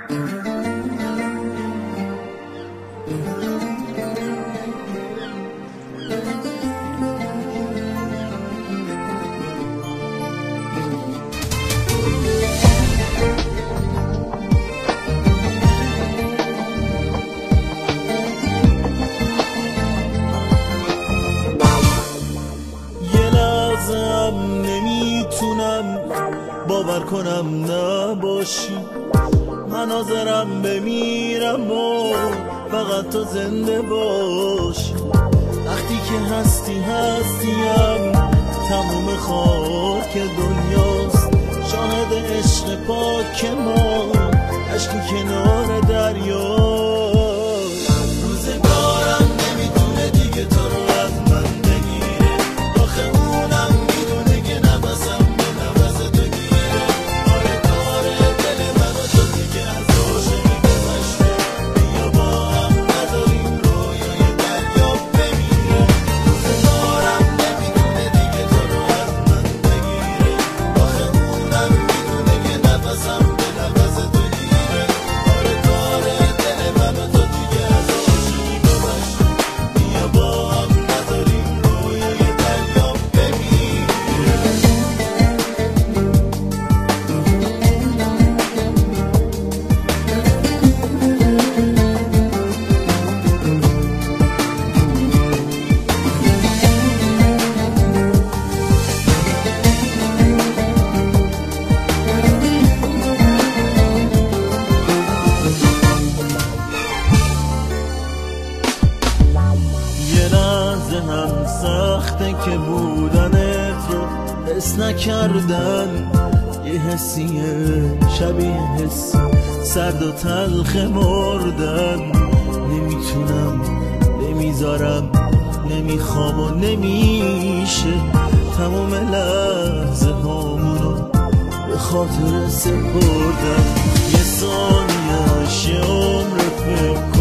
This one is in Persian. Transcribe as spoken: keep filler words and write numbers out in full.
نمیتونم باور کنم نباشی، من حاضرم بمیرم و فقط تو زنده باشی. وقتی که هستی هستیم، تموم خاک دنیاست شاهد عشق پاک ما، عشقی کنار دریاست. روزگارم نمیتونه دیگه تو رو از من بگیره، آخه اونم میدونه که نفسم به نفس تو گیره. آره کاره دل من و تو دیگه از عاشقی گذشته، بیا با هم نداریم رویای دریا بمیره. روزگارم نمیتونه دیگه تو رو از من بگیره، آخه اونم میدونه که نفسم به نفس تو گیره. آره کاره دل من و تو دیگه از عاشقی گذشته، بیا با هم نداریم رویای دریا بمیره. یه لحظه هم سخته که بودنت رو حس نکردن، یه حسیه شبیه حس سرد و تلخ مردن. نمیتونم نمیذارم نمیخوام و نمیشه تمام لحظه هامونو به خاطر سپردن. یه ثانیه عمر فکر